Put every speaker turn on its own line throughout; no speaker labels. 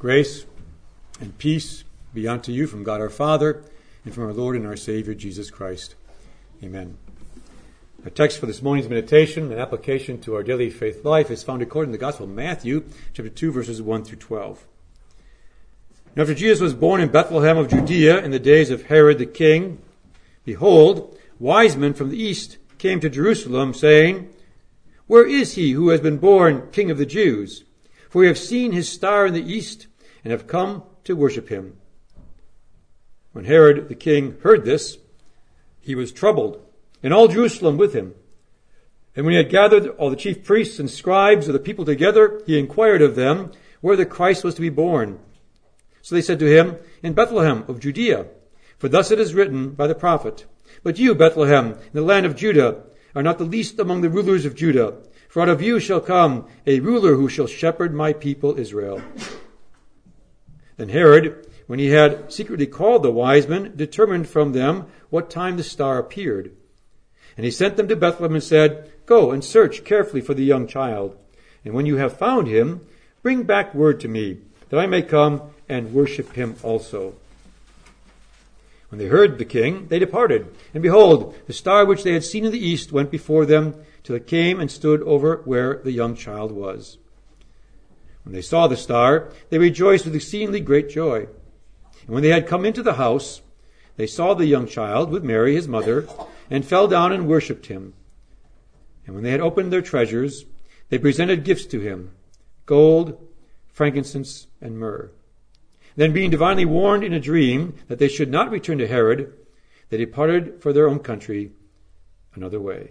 Grace and peace be unto you from God our Father and from our Lord and our Savior Jesus Christ. Amen. Our text for this morning's meditation and application to our daily faith life is found according to the Gospel of Matthew, chapter 2, verses 1 through 12. Now after Jesus was born in Bethlehem of Judea in the days of Herod the king, behold, wise men from the east came to Jerusalem, saying, Where is he who has been born King of the Jews? For we have seen his star in the east, and have come to worship him. When Herod the king heard this, he was troubled, and all Jerusalem with him. And when he had gathered all the chief priests and scribes of the people together, he inquired of them where the Christ was to be born. So they said to him, In Bethlehem of Judea, for thus it is written by the prophet, But you, Bethlehem, in the land of Judah, are not the least among the rulers of Judah, for out of you shall come a ruler who shall shepherd my people Israel. Then Herod, when he had secretly called the wise men, determined from them what time the star appeared. And he sent them to Bethlehem and said, Go and search carefully for the young child. And when you have found him, bring back word to me, that I may come and worship him also. When they heard the king, they departed. And behold, the star which they had seen in the east went before them, till it came and stood over where the young child was. When they saw the star, they rejoiced with exceedingly great joy. And when they had come into the house, they saw the young child with Mary his mother, and fell down and worshipped him. And when they had opened their treasures, they presented gifts to him, gold, frankincense, and myrrh. Then being divinely warned in a dream that they should not return to Herod, they departed for their own country another way.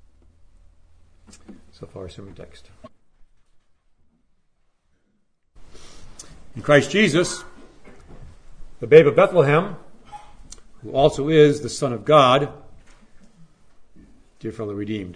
So far, sermon text. In Christ Jesus, the babe of Bethlehem, who also is the Son of God, dear fellow redeemed.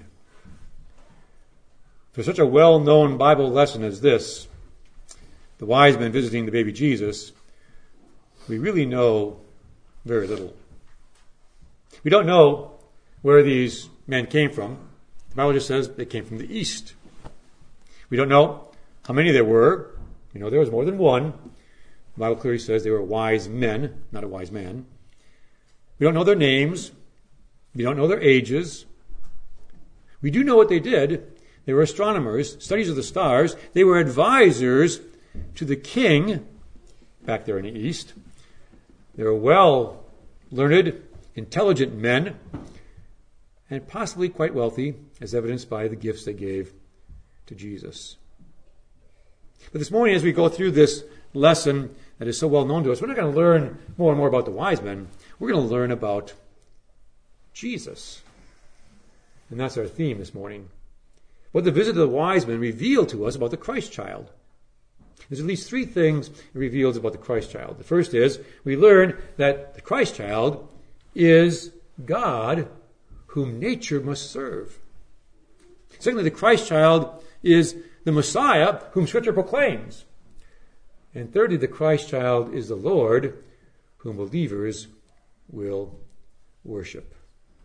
For such a well-known Bible lesson as this, the wise men visiting the baby Jesus, we really know very little. We don't know where these men came from. The Bible just says they came from the east. We don't know how many there were. We know there was more than one. The Bible clearly says they were wise men, not a wise man. We don't know their names. We don't know their ages. We do know what they did. They were astronomers, studies of the stars. They were advisors to the king back there in the east. They were well-learned, intelligent men, and possibly quite wealthy, as evidenced by the gifts they gave to Jesus. But this morning, as we go through this lesson that is so well known to us, we're not going to learn more and more about the wise men. We're going to learn about Jesus. And that's our theme this morning. What the visit of the wise men revealed to us about the Christ child. There's at least three things it reveals about the Christ child. The first is we learn that the Christ child is God whom nature must serve. Secondly, the Christ child is the Messiah whom Scripture proclaims. And thirdly, the Christ child is the Lord whom believers will worship.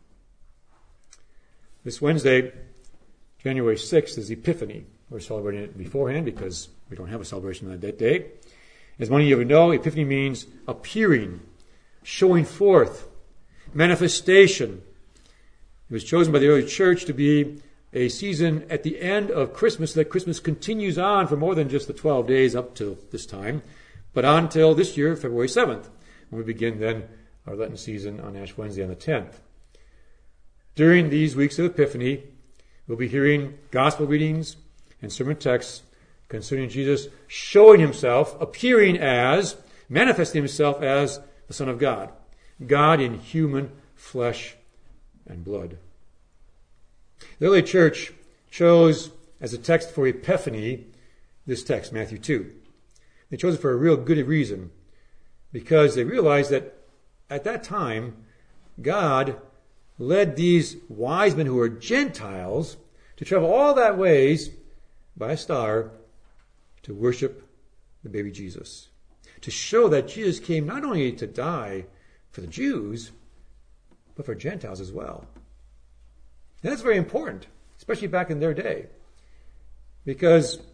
This Wednesday, January 6th, is Epiphany. We're celebrating it beforehand because we don't have a celebration on that day. As many of you know, Epiphany means appearing, showing forth, manifestation. It was chosen by the early church to be a season at the end of Christmas, so that Christmas continues on for more than just the 12 days up to this time, but on till this year, February 7th, when we begin then our Lenten season on Ash Wednesday on the 10th. During these weeks of Epiphany, we'll be hearing gospel readings and sermon texts concerning Jesus showing himself, appearing as, manifesting himself as the Son of God, God in human flesh and blood. The early church chose as a text for Epiphany this text, Matthew 2. They chose it for a real good reason, because they realized that at that time, God led these wise men who were Gentiles to travel all that ways by a star to worship the baby Jesus, to show that Jesus came not only to die for the Jews, but for Gentiles as well. And that's very important, especially back in their day, because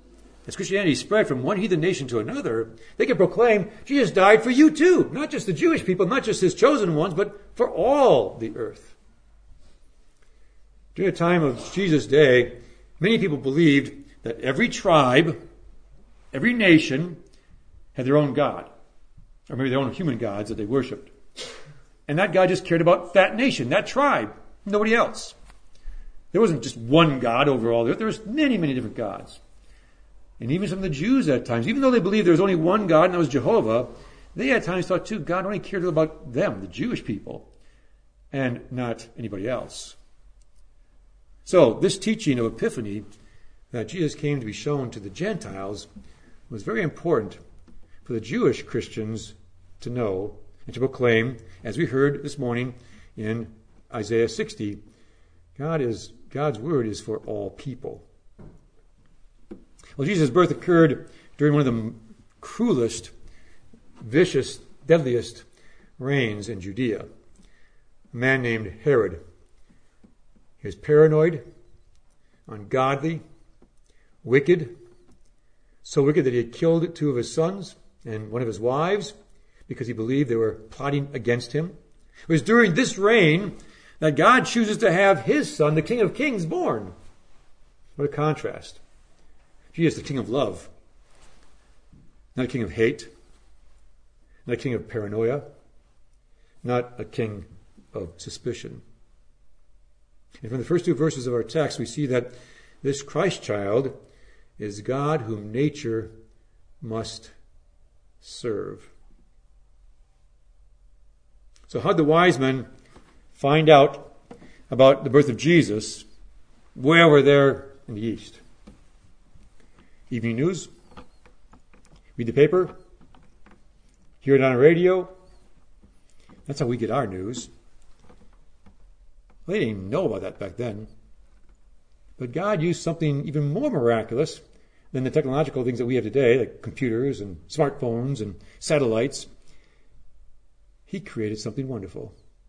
as Christianity spread from one heathen nation to another, they could proclaim, Jesus died for you too. Not just the Jewish people, not just his chosen ones, but for all the earth. During the time of Jesus' day, many people believed that every tribe, every nation had their own God, or maybe their own human gods that they worshipped. And that God just cared about that nation, that tribe, nobody else. There wasn't just one God over all the earth. There was many, many different gods. And even some of the Jews at times, even though they believed there was only one God and that was Jehovah, they at times thought too, God only cared about them, the Jewish people, and not anybody else. So this teaching of Epiphany, that Jesus came to be shown to the Gentiles, was very important for the Jewish Christians to know and to proclaim, as we heard this morning in Isaiah 60, God's word is for all people. Well, Jesus' birth occurred during one of the cruelest, vicious, deadliest reigns in Judea. A man named Herod. He was paranoid, ungodly, wicked, so wicked that he had killed 2 of his sons and one of his wives because he believed they were plotting against him. It was during this reign that God chooses to have his son, the King of Kings, born. What a contrast. Jesus, the King of love, not a king of hate, not a king of paranoia, not a king of suspicion. And from the first 2 verses of our text, we see that this Christ child is God whom nature must serve. So how did the wise men find out about the birth of Jesus? Where were they in the East? Evening news? Read the paper? Hear it on the radio? That's how we get our news. Well, they didn't even know about that back then. But God used something even more miraculous than the technological things that we have today, like computers and smartphones and satellites. He created something wonderful.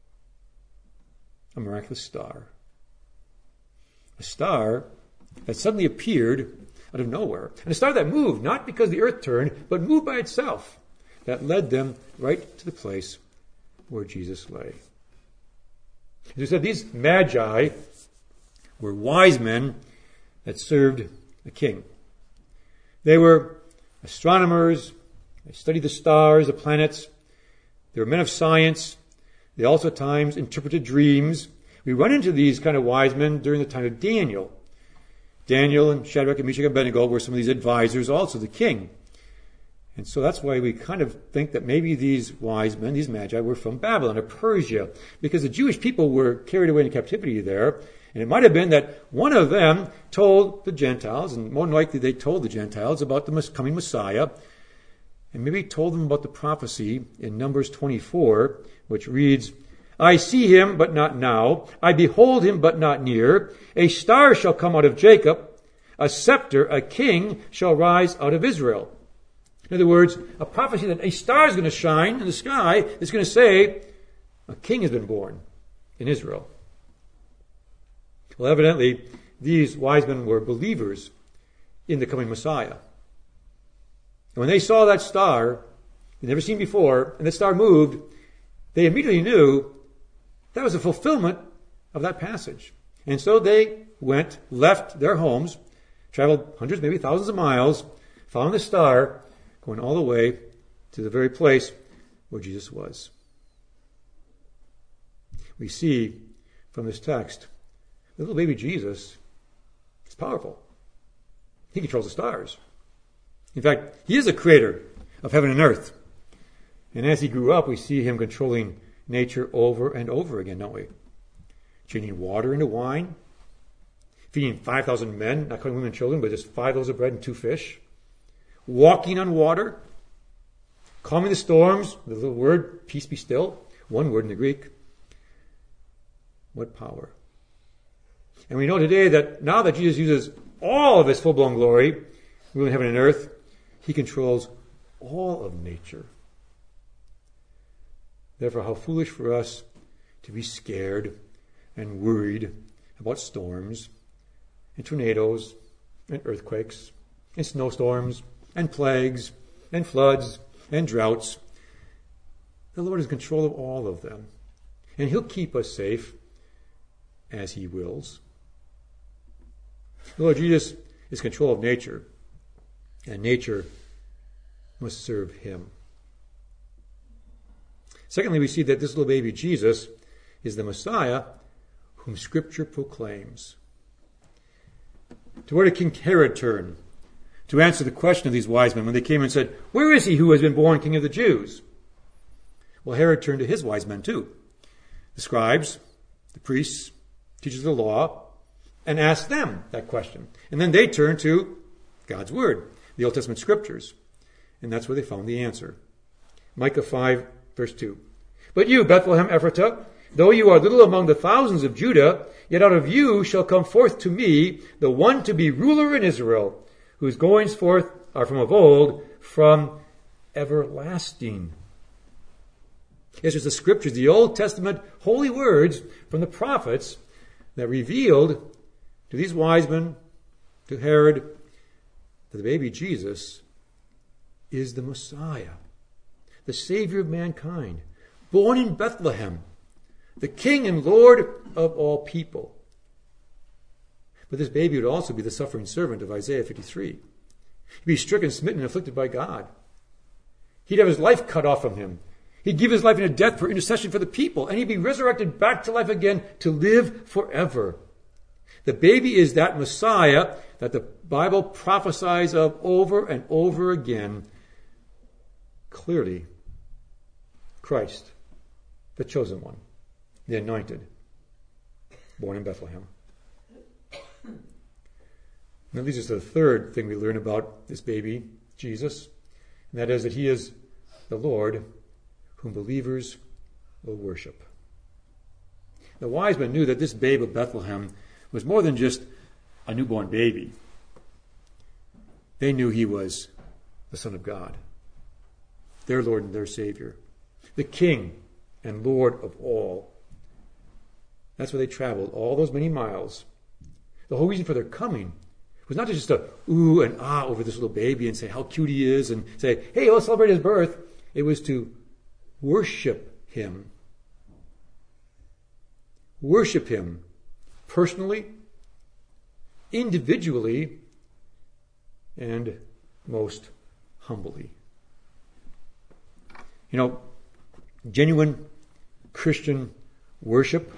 A miraculous star. A star that suddenly appeared out of nowhere. And a star that moved, not because the earth turned, but moved by itself. That led them right to the place where Jesus lay. As we said, these magi were wise men that served a king. They were astronomers. They studied the stars, the planets. They were men of science. They also at times interpreted dreams. We run into these kind of wise men during the time of Daniel. Daniel and Shadrach and Meshach and Abednego were some of these advisors also, the king. And so that's why we kind of think that maybe these wise men, these magi, were from Babylon or Persia, because the Jewish people were carried away in captivity there. And it might have been that one of them told the Gentiles, and more than likely they told the Gentiles about the coming Messiah, and maybe told them about the prophecy in Numbers 24, which reads, I see him, but not now. I behold him, but not near. A star shall come out of Jacob. A scepter, a king, shall rise out of Israel. In other words, a prophecy that a star is going to shine in the sky is going to say, a king has been born in Israel. Well, evidently, these wise men were believers in the coming Messiah. And when they saw that star, they'd never seen before, and the star moved, they immediately knew that was a fulfillment of that passage. And so they left their homes, traveled hundreds, maybe thousands of miles, following the star, going all the way to the very place where Jesus was. We see from this text, the little baby Jesus is powerful. He controls the stars. In fact, he is the creator of heaven and earth. And as he grew up, we see him controlling nature over and over again, don't we? Changing water into wine, feeding 5,000 men, not counting women and children, but just 5 loaves of bread and 2 fish, walking on water, calming the storms, the little word, peace be still, one word in the Greek. What power. And we know today that now that Jesus uses all of his full-blown glory, ruling heaven and earth, he controls all of nature. Therefore, how foolish for us to be scared and worried about storms and tornadoes and earthquakes and snowstorms and plagues and floods and droughts. The Lord is in control of all of them. And he'll keep us safe as he wills. The Lord Jesus is in control of nature, and nature must serve him. Secondly, we see that this little baby Jesus is the Messiah whom Scripture proclaims. To where did King Herod turn to answer the question of these wise men when they came and said, "Where is he who has been born King of the Jews?" Well, Herod turned to his wise men too, the scribes, the priests, teachers of the law, and asked them that question. And then they turned to God's Word, the Old Testament Scriptures. And that's where they found the answer. Micah 5, verse 2. "But you, Bethlehem Ephratah, though you are little among the thousands of Judah, yet out of you shall come forth to me the one to be ruler in Israel, whose goings forth are from of old, from everlasting." It's just the Scriptures, the Old Testament holy words from the prophets that revealed to these wise men, to Herod, that the baby Jesus is the Messiah, the Savior of mankind, born in Bethlehem, the King and Lord of all people. But this baby would also be the suffering servant of Isaiah 53. He'd be stricken, smitten, and afflicted by God. He'd have his life cut off from him. He'd give his life in a death for intercession for the people, and he'd be resurrected back to life again to live forever. The baby is that Messiah that the Bible prophesies of over and over again. Clearly, Christ, the chosen one, the anointed, born in Bethlehem. And that leads us to the third thing we learn about this baby, Jesus, and that is that he is the Lord whom believers will worship. The wise men knew that this babe of Bethlehem was more than just a newborn baby. They knew he was the Son of God, their Lord and their Savior, the King and Lord of all. That's why they traveled all those many miles. The whole reason for their coming was not to just to ooh and ah over this little baby and say how cute he is and say, hey, let's celebrate his birth. It was to worship him. Worship him personally, individually, and most humbly. You know, genuine Christian worship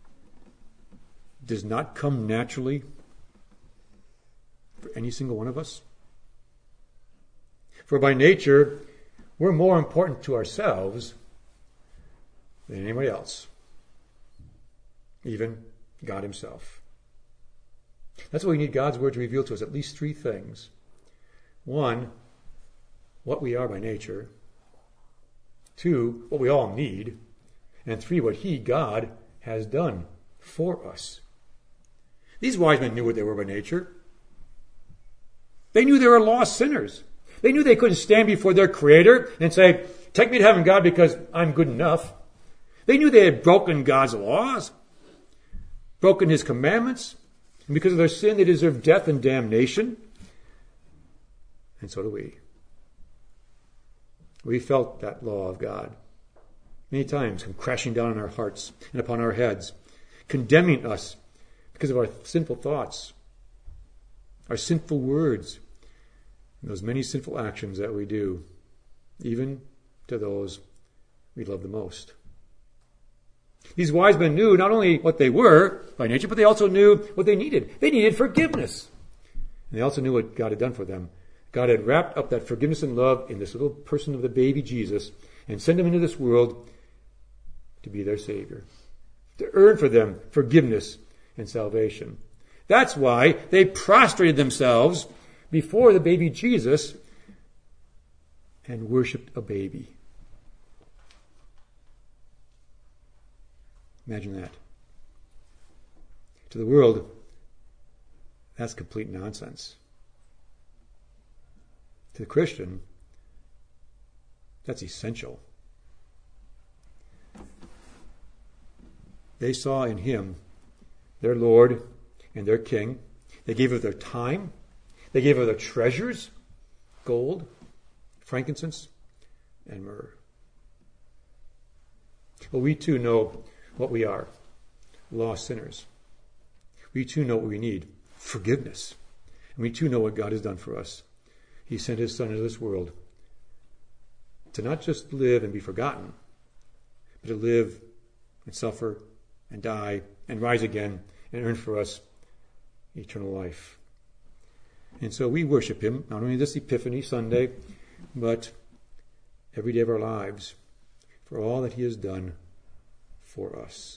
does not come naturally for any single one of us. For by nature, we're more important to ourselves than anybody else, even God himself. That's why we need God's word to reveal to us at least three things. One, what we are by nature. Two, what we all need. And three, what he, God, has done for us. These wise men knew what they were by nature. They knew they were lost sinners. They knew they couldn't stand before their Creator and say, take me to heaven, God, because I'm good enough. They knew they had broken God's laws, broken his commandments, and because of their sin, they deserved death and damnation. And so do we. We felt that law of God many times come crashing down on our hearts and upon our heads, condemning us because of our sinful thoughts, our sinful words, and those many sinful actions that we do, even to those we love the most. These wise men knew not only what they were by nature, but they also knew what they needed. They needed forgiveness. And they also knew what God had done for them. God had wrapped up that forgiveness and love in this little person of the baby Jesus and sent him into this world to be their Savior, to earn for them forgiveness and salvation. That's why they prostrated themselves before the baby Jesus and worshipped a baby. Imagine that. To the world, that's complete nonsense. To the Christian, that's essential. They saw in him their Lord and their King. They gave of their time. They gave her their treasures, gold, frankincense, and myrrh. Well, we too know what we are, lost sinners. We too know what we need, forgiveness. And we too know what God has done for us. He sent his Son into this world to not just live and be forgotten, but to live and suffer and die and rise again and earn for us eternal life. And so we worship him, not only this Epiphany Sunday, but every day of our lives, for all that he has done for us.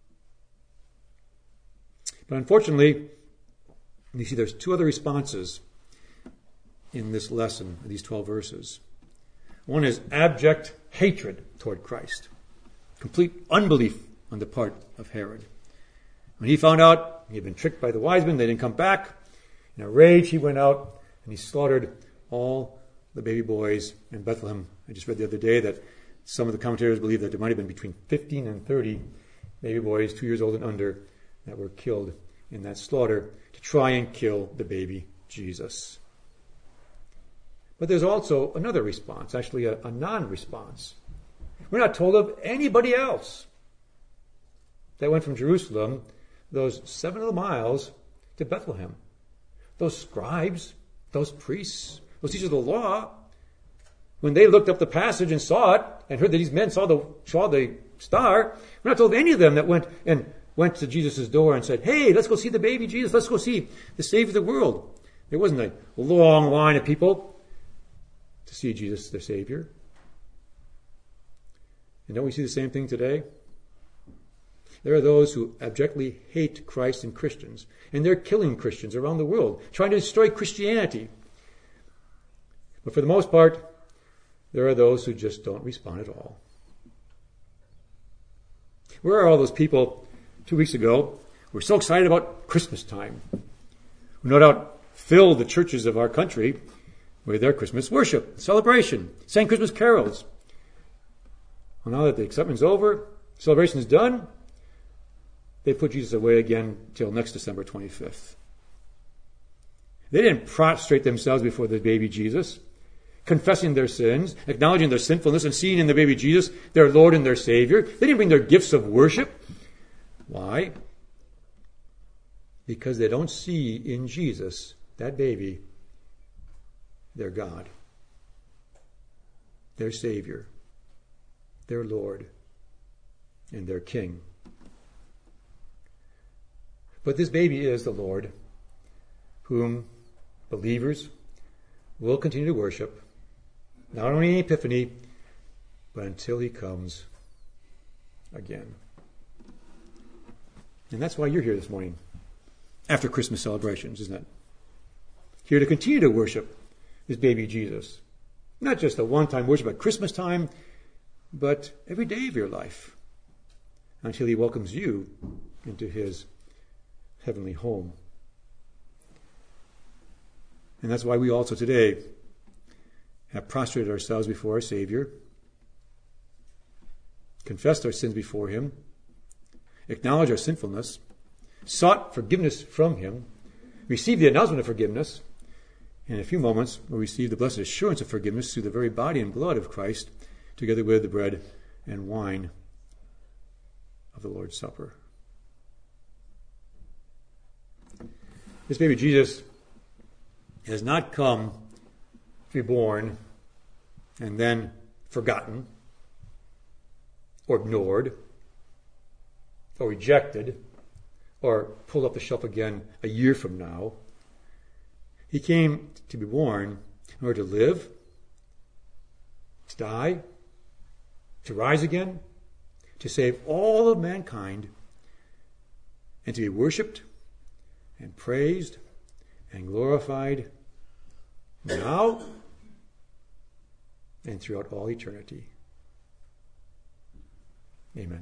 But unfortunately, you see there's two other responses in this lesson, these 12 verses. One is abject hatred toward Christ, complete unbelief on the part of Herod. When he found out he had been tricked by the wise men, they didn't come back. In a rage, he went out and he slaughtered all the baby boys in Bethlehem. I just read the other day that some of the commentators believe that there might have been between 15 and 30 baby boys 2 years old and under that were killed in that slaughter to try and kill the baby Jesus. But there's also another response, actually a non-response. We're not told of anybody else that went from Jerusalem those 7 miles to Bethlehem. Those scribes, those priests, those teachers of the law, when they looked up the passage and saw it and heard that these men saw the star, we're not told of any of them that went to Jesus' door and said, hey, let's go see the baby Jesus. Let's go see the Savior of the world. There wasn't a long line of people to see Jesus, the Savior. And don't we see the same thing today? There are those who abjectly hate Christ and Christians, and they're killing Christians around the world, trying to destroy Christianity. But for the most part, there are those who just don't respond at all. Where are all those people 2 weeks ago who were so excited about Christmas time, who no doubt filled the churches of our country with their Christmas worship, celebration, sang Christmas carols? Well, now that the excitement's over, celebration is done, they put Jesus away again till next December 25th. They didn't prostrate themselves before the baby Jesus, confessing their sins, acknowledging their sinfulness, and seeing in the baby Jesus their Lord and their Savior. They didn't bring their gifts of worship. Why? Because they don't see in Jesus, that baby, their God, their Savior, their Lord, and their King. But this baby is the Lord, whom believers will continue to worship, not only in Epiphany, but until he comes again. And that's why you're here this morning, after Christmas celebrations, isn't it? Here to continue to worship this baby Jesus. Not just a one-time worship at Christmas time, but every day of your life, until he welcomes you into his heavenly home. And that's why we also today have prostrated ourselves before our Savior, confessed our sins before him, acknowledged our sinfulness, sought forgiveness from him, received the announcement of forgiveness, and in a few moments we'll receive the blessed assurance of forgiveness through the very body and blood of Christ, together with the bread and wine of the Lord's Supper. This baby Jesus has not come to be born and then forgotten or ignored or rejected or pulled off the shelf again a year from now. He came to be born in order to live, to die, to rise again, to save all of mankind, and to be worshipped and praised and glorified now and throughout all eternity. Amen.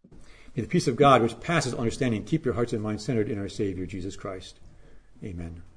May the peace of God, which passes understanding, keep your hearts and minds centered in our Savior, Jesus Christ. Amen.